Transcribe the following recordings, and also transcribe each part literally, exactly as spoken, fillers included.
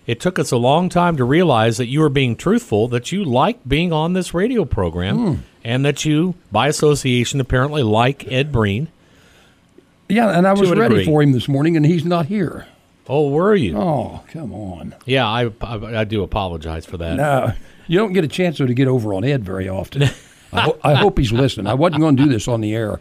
it took us a long time to realize that you were being truthful, that you like being on this radio program, mm. and that you, by association, apparently like Ed Breen. Yeah, and I was ready degree. for him this morning, and he's not here. Oh, were you? Oh, come on. Yeah, I, I, I do apologize for that. No, you don't get a chance to get over on Ed very often. I, ho- I hope he's listening. I wasn't going to do this on the air,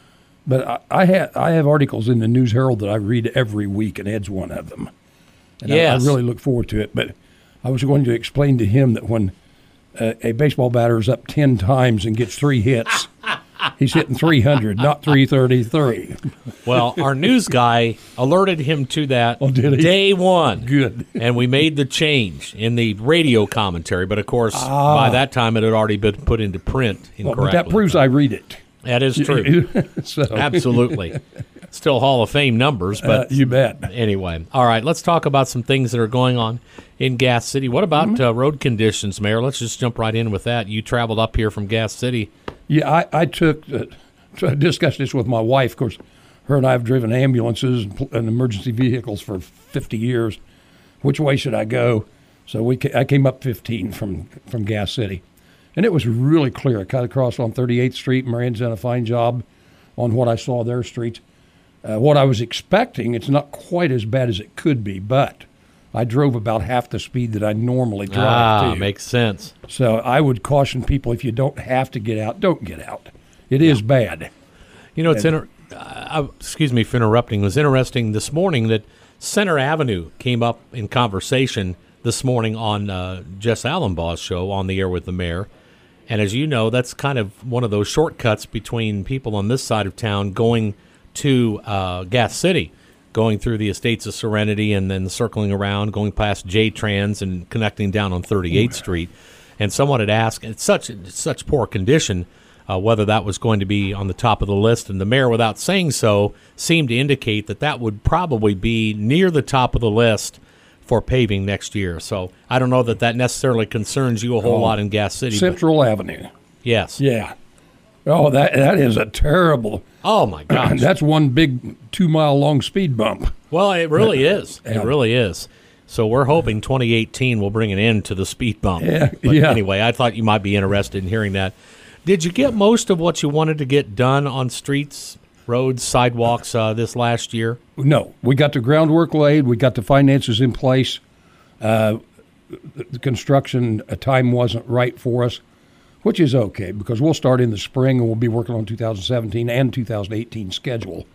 but I, I, ha- I have articles in the News Herald that I read every week, and Ed's one of them. And yes. I, I really look forward to it. But I was going to explain to him that when uh, a baseball batter is up ten times and gets three hits, he's hitting three hundred, not three thirty-three. Well, our news guy alerted him to that oh, did he? day one. Good. And we made the change in the radio commentary. But, of course, ah. by that time it had already been put into print incorrectly. Well, but that proves I read it. That is true. so. Absolutely. Still Hall of Fame numbers, but uh, you bet. Anyway, all right, let's talk about some things that are going on in Gas City. What about mm-hmm. uh, road conditions, Mayor? Let's just jump right in with that. You traveled up here from Gas City. Yeah, I, I took uh, I discussed this with my wife. Of course, her and I have driven ambulances and, and emergency vehicles for fifty years. Which way should I go? So we ca- I came up fifteen from, from Gas City. And it was really clear. I cut across on thirty-eighth Street. Marian's done a fine job on what I saw their streets. Uh, what I was expecting, it's not quite as bad as it could be, but I drove about half the speed that I normally drive. Ah, to. Makes sense. So I would caution people, if you don't have to get out, don't get out. It yeah. is bad. You know, it's inter- uh, excuse me for interrupting. It was interesting this morning that Center Avenue came up in conversation this morning on uh, Jess Allenbaugh's show, On the Air with the Mayor. And as you know, that's kind of one of those shortcuts between people on this side of town going to uh, Gas City, going through the Estates of Serenity and then circling around, going past J-Trans and connecting down on thirty-eighth Street. And someone had asked, it's such it's such poor condition, uh, whether that was going to be on the top of the list. And the mayor, without saying so, seemed to indicate that that would probably be near the top of the list for paving next year. So I don't know that that necessarily concerns you a whole oh, lot in Gas City. Central but, Avenue. Yes. Yeah. Oh, that that is a terrible. Oh, my gosh. That's one big two-mile-long speed bump. Well, it really uh, is. It really is. So we're hoping twenty eighteen will bring an end to the speed bump. Yeah. But yeah. anyway, I thought you might be interested in hearing that. Did you get most of what you wanted to get done on streets, roads, sidewalks uh, this last year? No. We got the groundwork laid. We got the finances in place. Uh, the construction uh, time wasn't right for us, which is okay because we'll start in the spring and we'll be working on two thousand seventeen and two thousand eighteen schedule.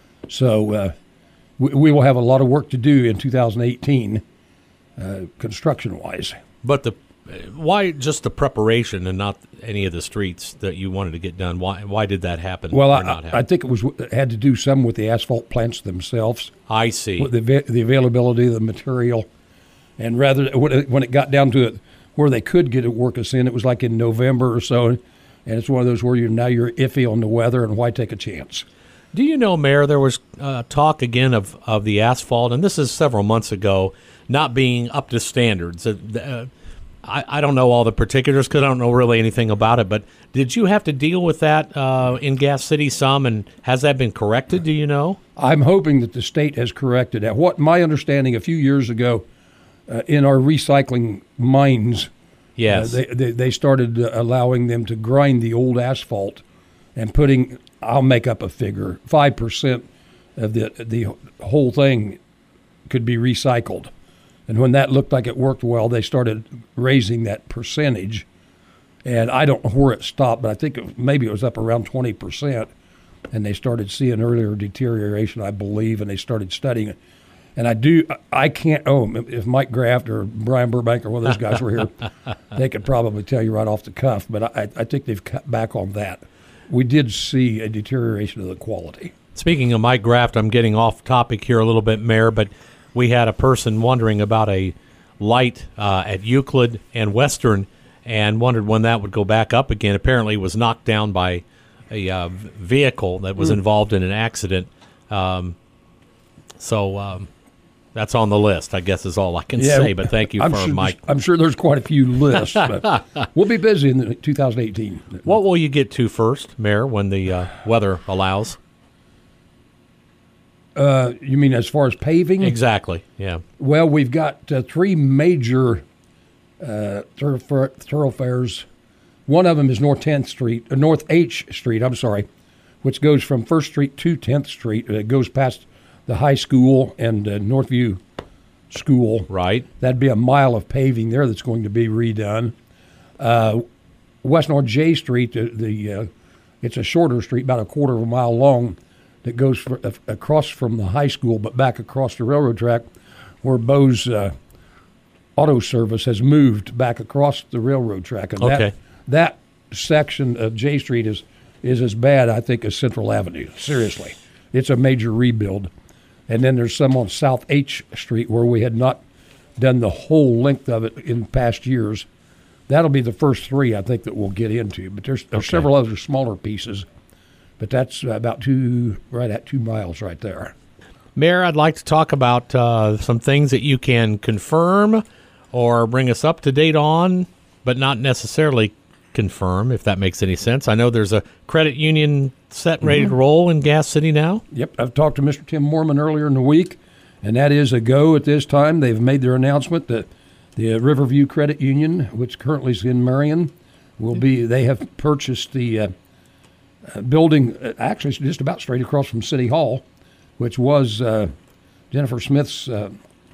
So uh, we, we will have a lot of work to do in two thousand eighteen uh, construction-wise. But the why just the preparation and not any of the streets that you wanted to get done? Why why did that happen? Well, or I, not happen? I think it was it had to do some with the asphalt plants themselves. I see. With the the availability of the material, and rather when it got down to it where they could get it work us in, it was like in November or so, and it's one of those where you're now you're iffy on the weather, and why take a chance? Do you know, Mayor, there was uh, talk again of, of the asphalt, and this is several months ago, not being up to standards. Uh, uh, I, I don't know all the particulars because I don't know really anything about it, but did you have to deal with that uh, in Gas City some, and has that been corrected, do you know? I'm hoping that the state has corrected that. What my understanding a few years ago, uh, in our recycling mines, yes, uh, they, they, they started uh, allowing them to grind the old asphalt and putting, I'll make up a figure, five percent of the the whole thing could be recycled. And when that looked like it worked well, they started raising that percentage. And I don't know where it stopped, but I think it, maybe it was up around twenty percent. And they started seeing earlier deterioration, I believe, and they started studying it. And I do, I can't, oh, if Mike Graft or Brian Burbank or one of those guys were here, they could probably tell you right off the cuff. But I, I think they've cut back on that. We did see a deterioration of the quality. Speaking of Mike Graft, I'm getting off topic here a little bit, Mayor, but we had a person wondering about a light uh, at Euclid and Western and wondered when that would go back up again. Apparently it was knocked down by a uh, vehicle that was mm. involved in an accident. Um, so um, that's on the list, I guess is all I can yeah, say. But thank you I'm for sure Mike. I'm sure there's quite a few lists. But we'll be busy in the two thousand eighteen. What will you get to first, Mayor, when the uh, weather allows? Uh, you mean as far as paving? Exactly, yeah. Well, we've got uh, three major uh, thoroughfare, thoroughfares. One of them is North tenth Street, uh, North H Street, I'm sorry, which goes from First Street to tenth Street. It goes past the high school and uh, Northview School. Right. That'd be a mile of paving there that's going to be redone. Uh, West North J Street, the, the uh, it's a shorter street, about a quarter of a mile long, that goes for, uh, across from the high school, but back across the railroad track, where Bo's uh, Auto Service has moved back across the railroad track. And Okay. that, that section of J Street is is as bad, I think, as Central Avenue. Seriously, it's a major rebuild. And then there's some on South H Street where we had not done the whole length of it in past years. That'll be the first three, I think, that we'll get into. But there's, there's Okay. several other smaller pieces. But that's about two, right at two miles right there. Mayor, I'd like to talk about uh, some things that you can confirm or bring us up to date on, but not necessarily confirm, if that makes any sense. I know there's a credit union set and ready Mm-hmm. to roll in Gas City now. Yep, I've talked to Mister Tim Mormon earlier in the week, and that is a go at this time. They've made their announcement that the uh, Riverview Credit Union, which currently is in Marion, will be, they have purchased the uh, uh, building, uh, actually it's just about straight across from City Hall, which was uh, Jennifer Smith's uh,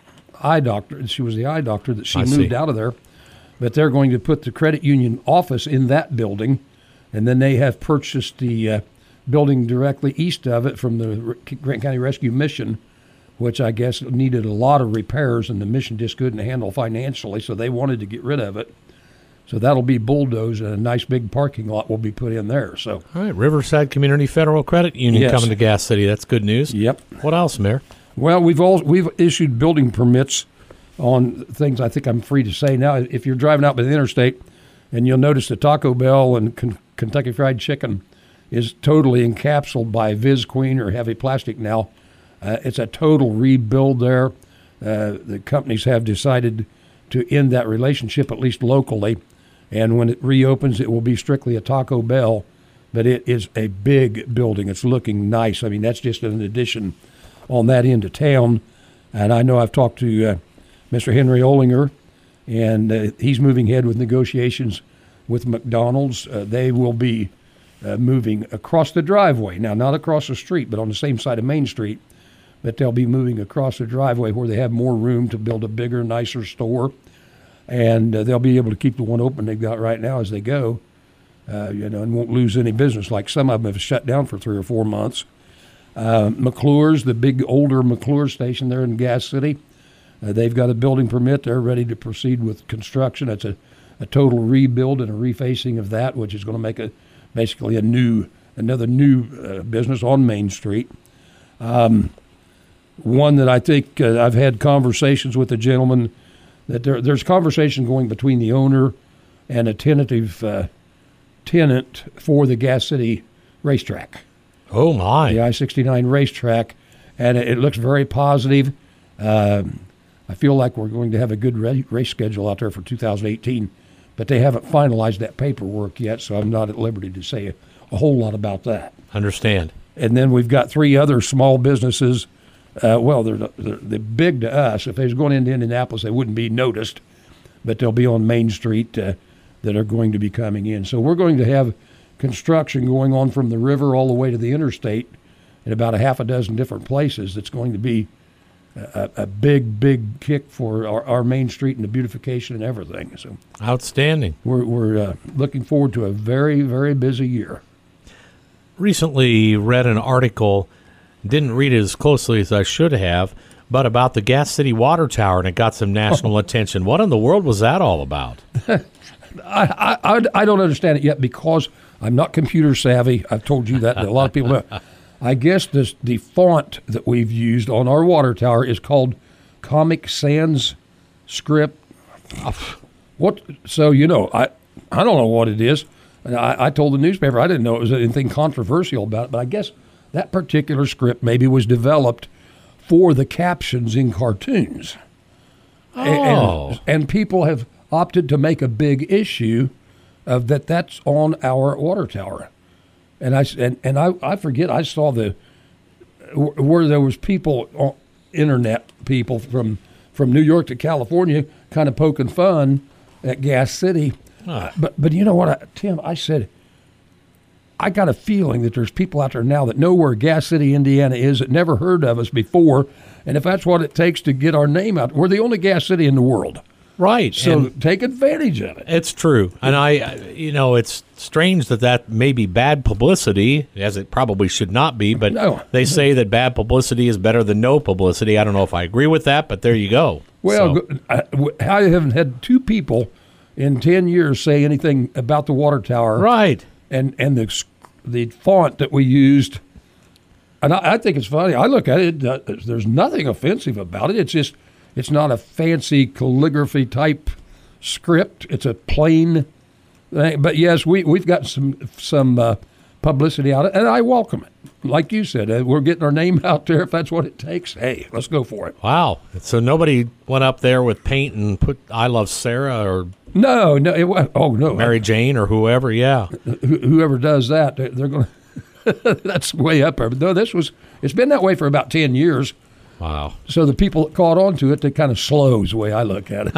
eye doctor. She was the eye doctor that she I moved see. out of there. But they're going to put the credit union office in that building, and then they have purchased the uh, building directly east of it from the R- Grant County Rescue Mission, which I guess needed a lot of repairs, and the mission just couldn't handle financially, so they wanted to get rid of it. So that'll be bulldozed, and a nice big parking lot will be put in there. So, All right, Riverside Community Federal Credit Union Yes. coming to Gas City. That's good news. yep. What else, Mayor? Well, we've all we've issued building permits on things. I think I'm free to say now. If you're driving out by the interstate, and you'll notice the Taco Bell and Ken- Kentucky Fried Chicken is totally encapsulated by Viz Queen or Heavy Plastic now. Uh, it's a total rebuild there. Uh, the companies have decided to end that relationship, at least locally. And when it reopens, it will be strictly a Taco Bell. But it is a big building. It's looking nice. I mean, that's just an addition on that end of town. And I know I've talked to uh, Mister Henry Olinger, and uh, he's moving ahead with negotiations with McDonald's. Uh, they will be uh, moving across the driveway. Now, not across the street, but on the same side of Main Street. But they'll be moving across the driveway where they have more room to build a bigger, nicer store. And uh, they'll be able to keep the one open they've got right now as they go, uh, you know, and won't lose any business like some of them have shut down for three or four months. Uh, McClure's, the big older McClure station there in Gas City, uh, they've got a building permit. They're ready to proceed with construction. It's a, a total rebuild and a refacing of that, which is going to make a basically a new, another new uh, business on Main Street. Um, one that I think uh, I've had conversations with a gentleman that there, there's conversation going between the owner and a tentative uh, tenant for the Gas City racetrack, Oh, my. the I sixty-nine racetrack, and it, it looks very positive. Um, I feel like we're going to have a good ra- race schedule out there for two thousand eighteen, but they haven't finalized that paperwork yet, so I'm not at liberty to say a, a whole lot about that. Understand. And then we've got three other small businesses. Uh, well, they're, they're, they're big to us. If they was going into Indianapolis, they wouldn't be noticed, but they'll be on Main Street uh, that are going to be coming in. So we're going to have construction going on from the river all the way to the interstate in about a half a dozen different places. That's going to be a, a big, big kick for our, our Main Street and the beautification and everything. So Outstanding. we're, we're uh, looking forward to a very, very busy year. Recently read an article, didn't read it as closely as I should have, but about the Gas City water tower, and it got some national attention. What in the world was that all about? I, I, I don't understand it yet because I'm not computer savvy. I've told you that. A lot of people know. I guess this, the font that we've used on our water tower is called Comic Sans script. What? So, you know, I, I don't know what it is. And I, I told the newspaper I didn't know it was anything controversial about it, but I guess that particular script maybe was developed for the captions in cartoons. Oh. And, and people have opted to make a big issue of that that's on our water tower. And I, and, and I, I forget, I saw the wh- where there was people, on, internet people from from New York to California, kind of poking fun at Gas City. Huh. But but you know what, I, Tim? I said, I got a feeling that there's people out there now that know where Gas City, Indiana is, that never heard of us before. And if that's what it takes to get our name out, we're the only gas city in the world. Right. So and take advantage of it. it's true. And I, you know, it's strange that that may be bad publicity, as it probably should not be. But No. they say that bad publicity is better than no publicity. I don't know if I agree with that, but there you go. Well, So, go- I, I haven't had two people in ten years say anything about the water tower. right. And, and the, s- the font that we used. And I, I think it's funny. I look at it, uh, there's nothing offensive about it. It's just, it's not a fancy calligraphy type script. It's a plain thing. But yes, we, we've got some some uh, publicity out of it, and I welcome it. Like you said, uh, we're getting our name out there. If that's what it takes, hey, let's go for it. Wow. So nobody went up there with paint and put I Love Sarah or No, no, it was, oh, no. Mary Jane or whoever. Yeah. Wh- Whoever does that, they're, they're going to, that's way up there. But no, this was, it's been that way for about ten years. Wow. So the people that caught on to it, they kind of slows the way I look at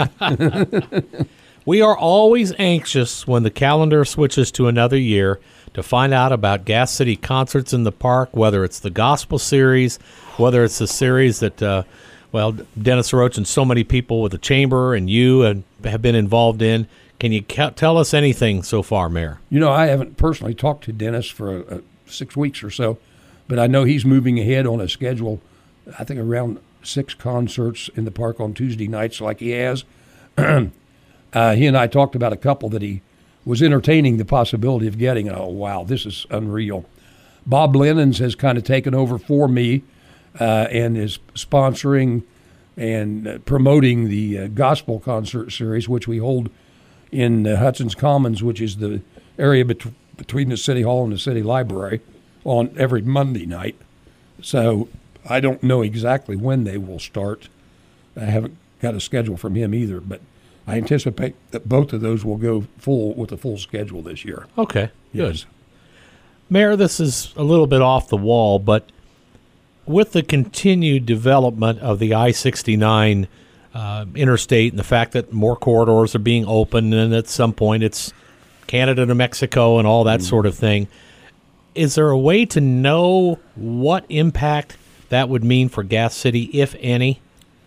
it. We are always anxious when the calendar switches to another year to find out about Gas City concerts in the park, whether it's the gospel series, whether it's the series that, uh, well, Dennis Roach and so many people with the chamber and you and have been involved in. Can you ca- tell us anything so far, Mayor? You know, I haven't personally talked to Dennis for uh, six weeks or so, but I know he's moving ahead on a schedule, I think around six concerts in the park on Tuesday nights like he has. uh, he and I talked about a couple that he was entertaining the possibility of getting. Oh, wow, this is unreal. Bob Lennons has kind of taken over for me uh, and is sponsoring and uh, promoting the uh, gospel concert series, which we hold in uh, Hudson's Commons, which is the area bet- between the City Hall and the City Library, on every Monday night. So I don't know exactly when they will start. I haven't got a schedule from him either, but I anticipate that both of those will go full with a full schedule this year. Okay, good. Yes. Mayor, this is a little bit off the wall, but with the continued development of the I sixty-nine uh, interstate and the fact that more corridors are being opened and at some point it's Canada to Mexico and all that mm. sort of thing, is there a way to know what impact that would mean for Gas City, if any?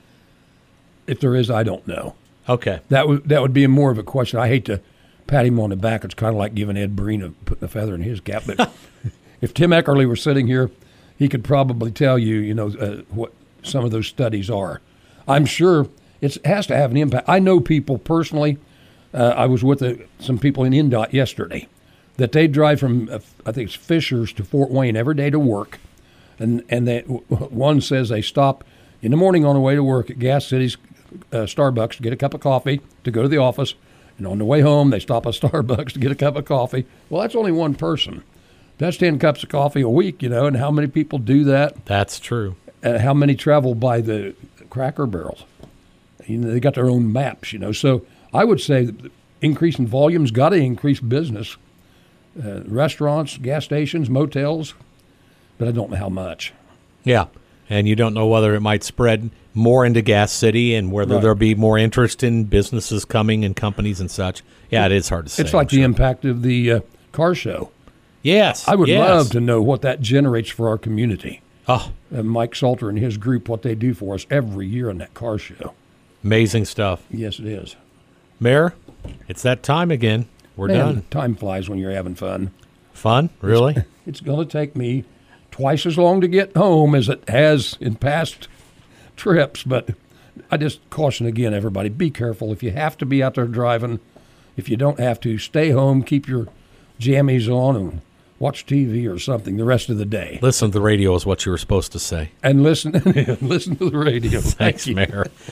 If there is, I don't know. Okay. That would that would be more of a question. I hate to pat him on the back. It's kind of like giving Ed Breen a putting a feather in his cap. But if Tim Eckerly were sitting here, he could probably tell you, you know, uh, what some of those studies are. I'm sure it's, it has to have an impact. I know people personally. Uh, I was with a, some people in N D O T yesterday that they drive from uh, I think it's Fishers to Fort Wayne every day to work, and and they, one says they stop in the morning on the way to work at Gas City's uh, Starbucks to get a cup of coffee to go to the office, and on the way home they stop at Starbucks to get a cup of coffee. Well, that's only one person. That's ten cups of coffee a week, you know, and how many people do that? That's true. Uh, how many travel by the Cracker Barrels? You know, they got their own maps, you know. So I would say that increase in volume's got to increase business. Uh, restaurants, gas stations, motels, but I don't know how much. Yeah, and you don't know whether it might spread more into Gas City and whether Right. there'll be more interest in businesses coming and companies and such. Yeah, it is hard to say. It's like I'm the sure. impact of the uh, car show. Yes. I would yes. love to know what that generates for our community. Oh, Uh, Mike Salter and his group, what they do for us every year in that car show. amazing stuff. Yes, it is. Mayor, it's that time again. We're Man, done. time flies when you're having fun. Fun? Really? It's going to take me twice as long to get home as it has in past trips, but I just caution again, everybody, be careful. If you have to be out there driving, if you don't have to, stay home, keep your jammies on, and watch T V or something the rest of the day. Listen to the radio is what you were supposed to say. And listen, listen to the radio. Thanks, Thank you. Mayor.